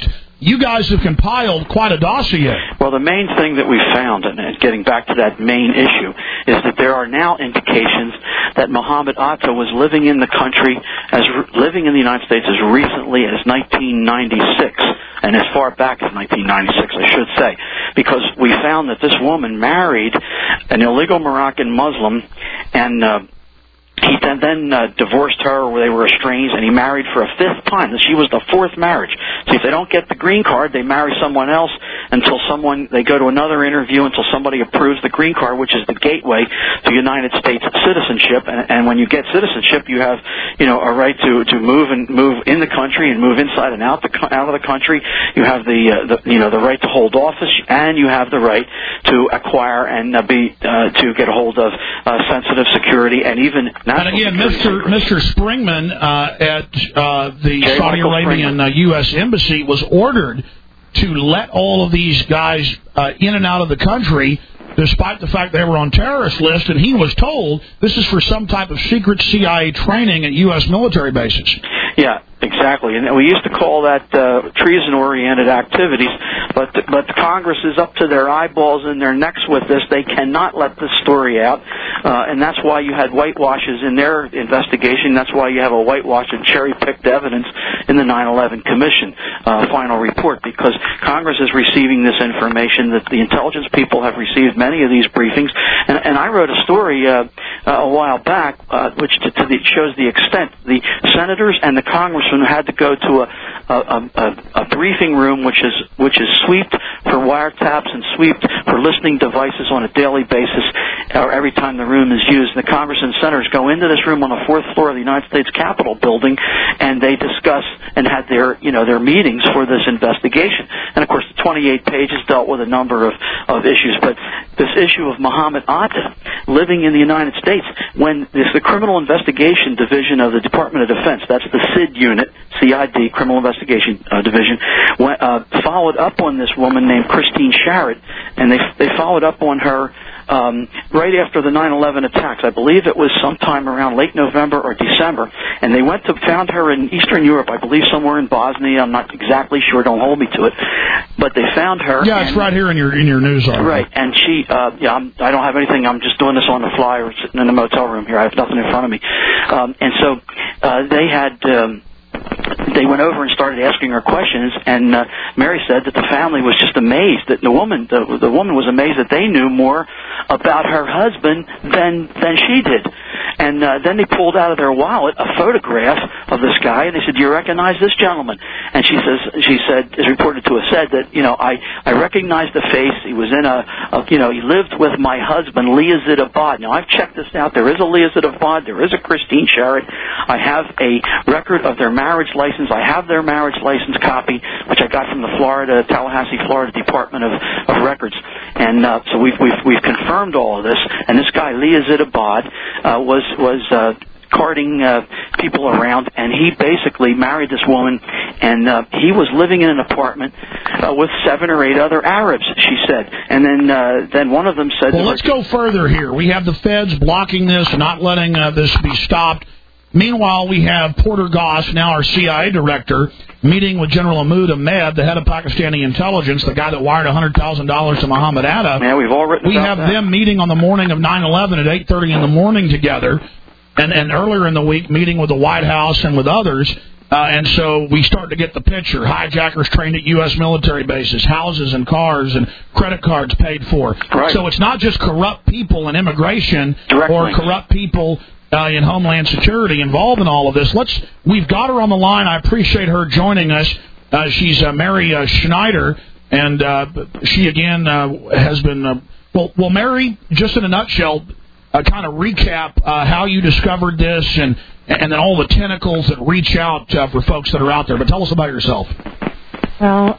you guys have compiled quite a dossier. Well, the main thing that we found, and getting back to that main issue, is that there are now indications that Muhammad Atta was living in the country, living in the United States as recently as 1996, and as far back as 1996, I should say, because we found that this woman married an illegal Moroccan Muslim, and he then divorced her, or they were estranged, and he married for a fifth time. She was the fourth marriage. See, if they don't get the green card, they marry someone else until they go to another interview until somebody approves the green card, which is the gateway to United States citizenship. And when you get citizenship, you have, a right to move in the country and move inside and out of the country. You have the right to hold office, and you have the right to acquire and to get a hold of sensitive security and even. And again, Mr. Springman at the Saudi Arabian U.S. Embassy was ordered to let all of these guys in and out of the country, despite the fact they were on terrorist list, and he was told this is for some type of secret CIA training at U.S. military bases. Yeah, exactly. And we used to call that treason-oriented activities, but the Congress is up to their eyeballs in their necks with this. They cannot let this story out, and that's why you had whitewashes in their investigation. That's why you have a whitewash and cherry-picked evidence in the 9/11 Commission final report, because Congress is receiving this information, that the intelligence people have received many of these briefings. And I wrote a story a while back which shows the extent. The senators and the congressmen had to go to a briefing room which is swept for wiretaps and swept for listening devices on a daily basis, or every time the room is used. The Congress and senators go into this room on the fourth floor of the United States Capitol building, and they discuss and had their meetings for this investigation. And of course, the 28 pages dealt with a number of issues, but this issue of Muhammad Atta living in the United States, when the Criminal Investigation Division of the Department of Defense, that's the CID unit, CID, Criminal Investigation Division, followed up on this woman named Christine Sharrett, and they followed up on her right after the 9/11 attacks. I believe it was sometime around late November or December, and they found her in Eastern Europe, I believe somewhere in Bosnia. I'm not exactly sure, don't hold me to it, but they found her. Yeah, it's right here in your news article. Right, and she, I don't have anything. I'm just doing this on the fly, or sitting in a motel room here. I have nothing in front of me, and so they had. They went over and started asking her questions, and Mary said that the family was just amazed that the woman was amazed that they knew more about her husband than she did. And then they pulled out of their wallet a photograph of this guy, and they said, "Do you recognize this gentleman?" And she said, is reported to have said that, I recognized the face. He was in he lived with my husband, Liazid Abad. Now, I've checked this out. There is a Liazid Abad. There is a Christine Sharrett. I have a record of their marriage license. I have their marriage license copy, which I got from the Tallahassee, Florida Department of Records. And so we've confirmed all of this. And this guy, Liazid Abad, was carting people around, and he basically married this woman, and he was living in an apartment with 7 or 8 other Arabs, she said. And then one of them said... Well, let's go further here. We have the feds blocking this, not letting this be stopped. Meanwhile, we have Porter Goss, now our CIA director, meeting with General Mahmoud Ahmed, the head of Pakistani intelligence, the guy that wired $100,000 to Muhammad Atta. Yeah, we've all written We have that. them meeting on the morning of 9/11 at 8:30 in the morning together, and earlier in the week meeting with the White House and with others. And so we start to get the picture. Hijackers trained at U.S. military bases, houses and cars and credit cards paid for. Right. So it's not just corrupt people in immigration or corrupt people in Homeland Security involved in all of this. We've got her on the line. I appreciate her joining us. She's Mary Schneider, and she again has been. Well, Mary, just in a nutshell, kind of recap how you discovered this, and then all the tentacles that reach out for folks that are out there. But tell us about yourself. Well,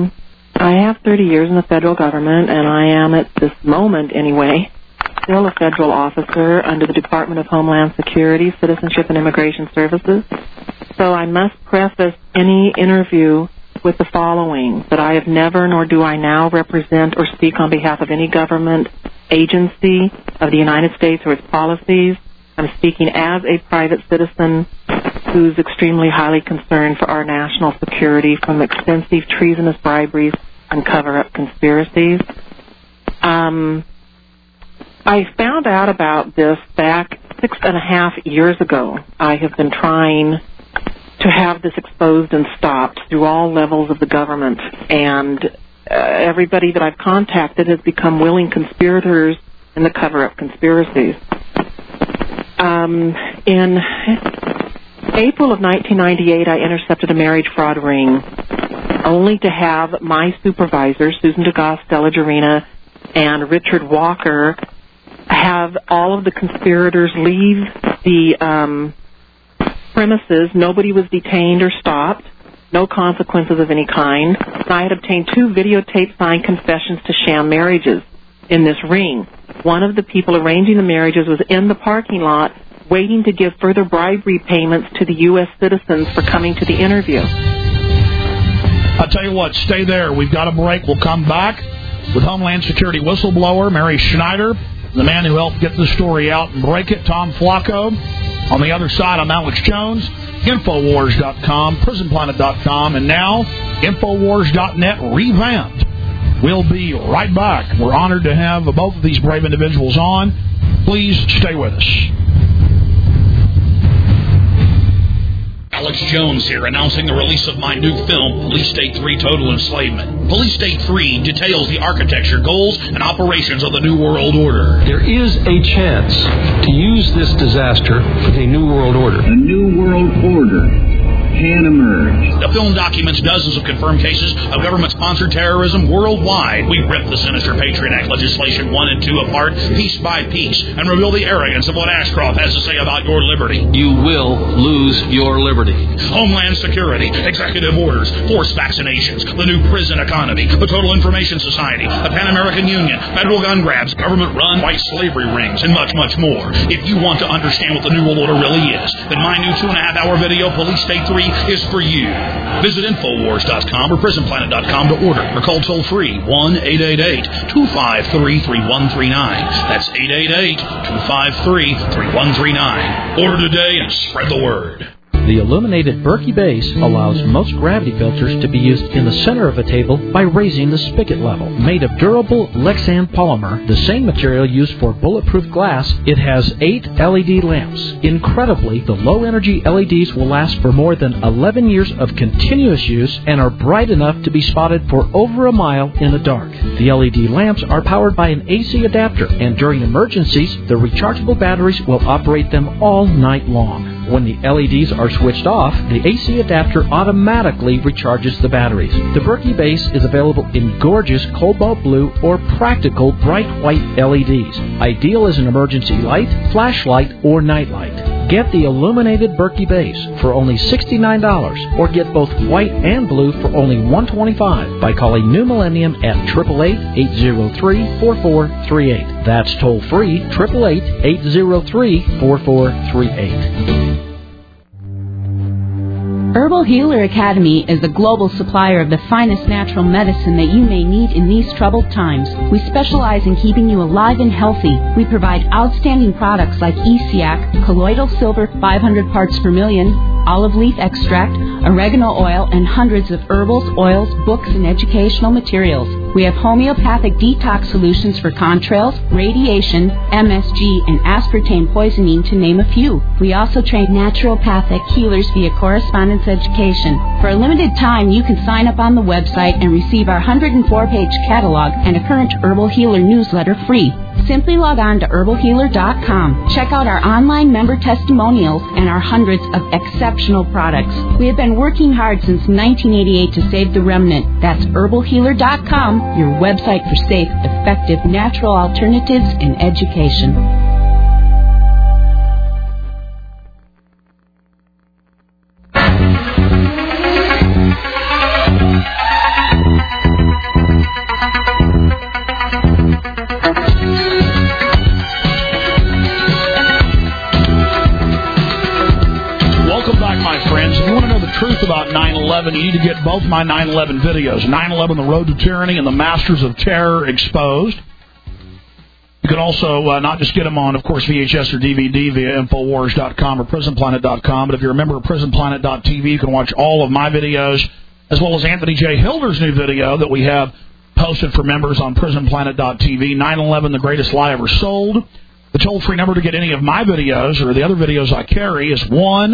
I have 30 years in the federal government, and I am, at this moment anyway, still a federal officer under the Department of Homeland Security, Citizenship and Immigration Services. So I must preface any interview with the following, that I have never, nor do I now, represent or speak on behalf of any government agency of the United States or its policies. I'm speaking as a private citizen who's extremely highly concerned for our national security from extensive treasonous briberies and cover-up conspiracies. I found out about this back 6.5 years ago. I have been trying to have this exposed and stopped through all levels of the government, and everybody that I've contacted has become willing conspirators in the cover-up conspiracies. In April of 1998, I intercepted a marriage fraud ring, only to have my supervisors, Susan DeGoss, Stella Jarina, and Richard Walker, have all of the conspirators leave the premises. Nobody was detained or stopped. No consequences of any kind. I had obtained 2 videotaped signed confessions to sham marriages in this ring. One of the people arranging the marriages was in the parking lot waiting to give further bribery payments to the U.S. citizens for coming to the interview. I'll tell you what, stay there. We've got a break. We'll come back with Homeland Security whistleblower Mary Schneider, the man who helped get the story out and break it, Tom Flacco. On the other side, I'm Alex Jones, Infowars.com, PrisonPlanet.com, and now Infowars.net revamped. We'll be right back. We're honored to have both of these brave individuals on. Please stay with us. Alex Jones here, announcing the release of my new film, Police State 3 Total Enslavement. Police State 3 details the architecture, goals, and operations of the New World Order. There is a chance to use this disaster for a New World Order. A New World Order can emerge. The film documents dozens of confirmed cases of government-sponsored terrorism worldwide. We rip the sinister Patriot Act legislation 1 and 2 apart, piece by piece, and reveal the arrogance of what Ashcroft has to say about your liberty. You will lose your liberty. Homeland Security, executive orders, forced vaccinations, the new prison economy, the Total Information Society, the Pan American Union, federal gun grabs, government-run white slavery rings, and much, much more. If you want to understand what the New World Order really is, then my new 2.5-hour video, Police State 3, is for you. Visit Infowars.com or PrisonPlanet.com to order or call toll-free 1-888-253-3139. That's 888-253-3139. Order today and spread the word. The illuminated Berkey base allows most gravity filters to be used in the center of a table by raising the spigot level. Made of durable Lexan polymer, the same material used for bulletproof glass, it has 8 LED lamps. Incredibly, the low-energy LEDs will last for more than 11 years of continuous use and are bright enough to be spotted for over a mile in the dark. The LED lamps are powered by an AC adapter, and during emergencies, the rechargeable batteries will operate them all night long. When the LEDs are switched off, the AC adapter automatically recharges the batteries. The Berkey base is available in gorgeous cobalt blue or practical bright white LEDs, ideal as an emergency light, flashlight, or nightlight. Get the illuminated Berkey base for only $69, or get both white and blue for only $125 by calling New Millennium at 888-803-4438. That's toll free 888-803-4438. Herbal Healer Academy is a global supplier of the finest natural medicine that you may need in these troubled times. We specialize in keeping you alive and healthy. We provide outstanding products like ESIAC, colloidal silver 500 parts per million, olive leaf extract, oregano oil, and hundreds of herbals, oils, books, and educational materials. We have homeopathic detox solutions for contrails, radiation, MSG, and aspartame poisoning, to name a few. We also train naturopathic healers via correspondence education. For a limited time, you can sign up on the website and receive our 104-page catalog and a current Herbal Healer newsletter free. Simply log on to herbalhealer.com. Check out our online member testimonials and our hundreds of exceptional products. We have been working hard since 1988 to save the remnant. That's herbalhealer.com, your website for safe, effective, natural alternatives in education. Truth about 9/11, you need to get both my 9/11 videos, 9/11 The Road to Tyranny and The Masters of Terror Exposed. You can also not just get them on, of course, VHS or DVD via Infowars.com or PrisonPlanet.com, but if you're a member of PrisonPlanet.tv, you can watch all of my videos, as well as Anthony J. Hilder's new video that we have posted for members on PrisonPlanet.tv, 9/11, The Greatest Lie Ever Sold. The toll-free number to get any of my videos or the other videos I carry is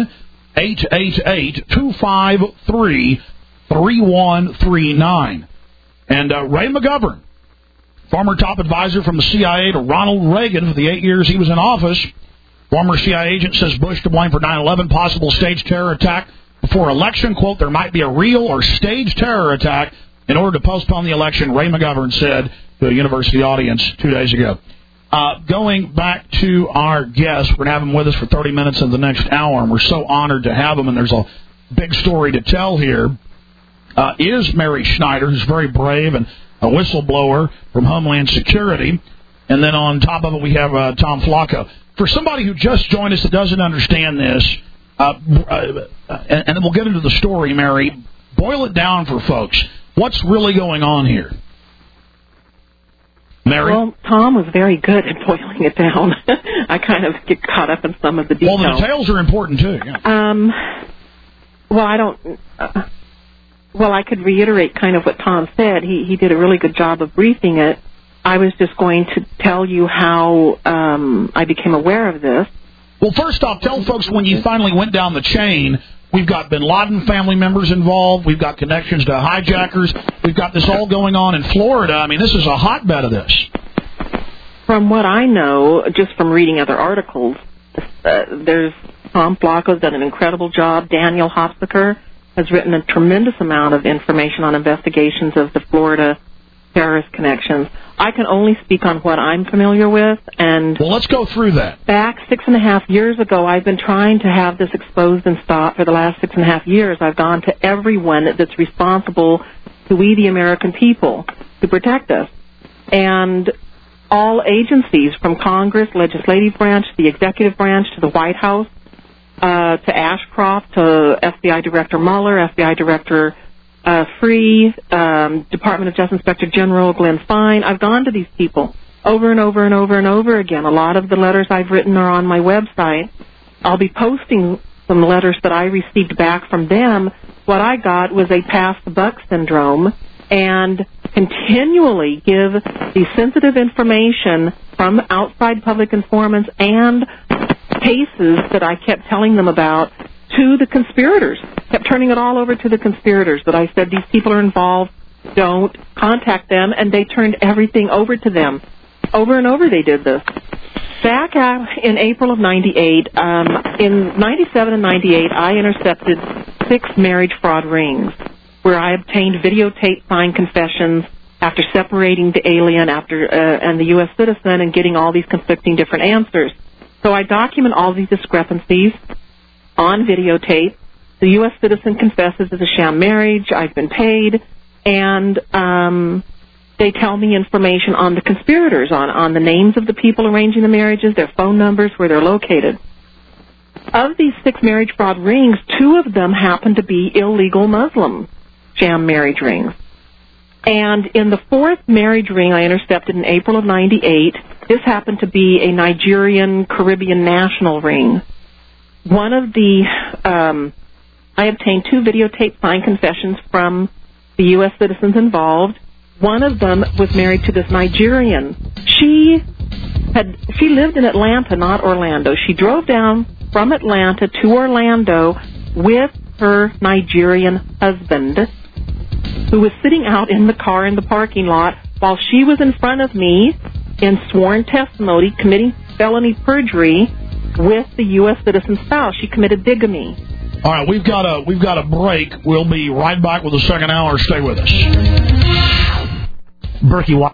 1-888-253-3139. And Ray McGovern, former top advisor from the CIA to Ronald Reagan for the 8 years he was in office. Former CIA agent says Bush to blame for 9/11, possible staged terror attack before election. Quote, there might be a real or staged terror attack in order to postpone the election, Ray McGovern said to a university audience 2 days ago. Going back to our guest, we're going to have him with us for 30 minutes of the next hour, and we're so honored to have him, and there's a big story to tell here. Is Mary Schneider, who's very brave and a whistleblower from Homeland Security. And then on top of it, we have Tom Flacco. For somebody who just joined us that doesn't understand this, and then we'll get into the story, Mary, boil it down for folks. What's really going on here? Mary? Well, Tom was very good at boiling it down. I kind of get caught up in some of the details. Well, the details are important, too. Yeah. Well, I could reiterate kind of what Tom said. He did a really good job of briefing it. I was just going to tell you how I became aware of this. Well, first off, tell folks when you finally went down the chain, we've got bin Laden family members involved. We've got connections to hijackers. We've got this all going on in Florida. I mean, this is a hotbed of this. From what I know, just from reading other articles, there's Tom Flacco's done an incredible job. Daniel Hopsiker has written a tremendous amount of information on investigations of the Florida terrorist connections. I can only speak on what I'm familiar with. And well, let's go through that. Back 6.5 years ago, I've been trying to have this exposed and stopped for the last 6.5 years. I've gone to everyone that's responsible to we, the American people, to protect us. And all agencies, from Congress, legislative branch, the executive branch, to the White House, to Ashcroft, to FBI Director Mueller, FBI Director Free, Department of Justice Inspector General Glenn Fine. I've gone to these people over and over and over and over again. A lot of the letters I've written are on my website. I'll be posting some letters that I received back from them. What I got was a pass the buck syndrome and continually give the sensitive information from outside public informants and cases that I kept telling them about to the conspirators. Kept turning it all over to the conspirators, that I said these people are involved, don't contact them, and they turned everything over to them. Over and over they did this. Back in April of 98, in 97 and 98, I intercepted 6 marriage fraud rings where I obtained videotape signed confessions after separating the alien and the U.S. citizen and getting all these conflicting different answers. So I document all these discrepancies on videotape. The U.S. citizen confesses it's a sham marriage, I've been paid, and they tell me information on the conspirators, on the names of the people arranging the marriages, their phone numbers, where they're located. Of these 6 marriage fraud rings, 2 of them happen to be illegal Muslim sham marriage rings. And in the 4th marriage ring I intercepted in April of 98, this happened to be a Nigerian Caribbean national ring. One of the, I obtained 2 videotape signed confessions from the U.S. citizens involved. One of them was married to this Nigerian. She lived in Atlanta, not Orlando. She drove down from Atlanta to Orlando with her Nigerian husband, who was sitting out in the car in the parking lot while she was in front of me in sworn testimony committing felony perjury with the U.S. citizen spouse. She committed bigamy. All right, we've got a break. We'll be right back with the second hour. Stay with us. Berkey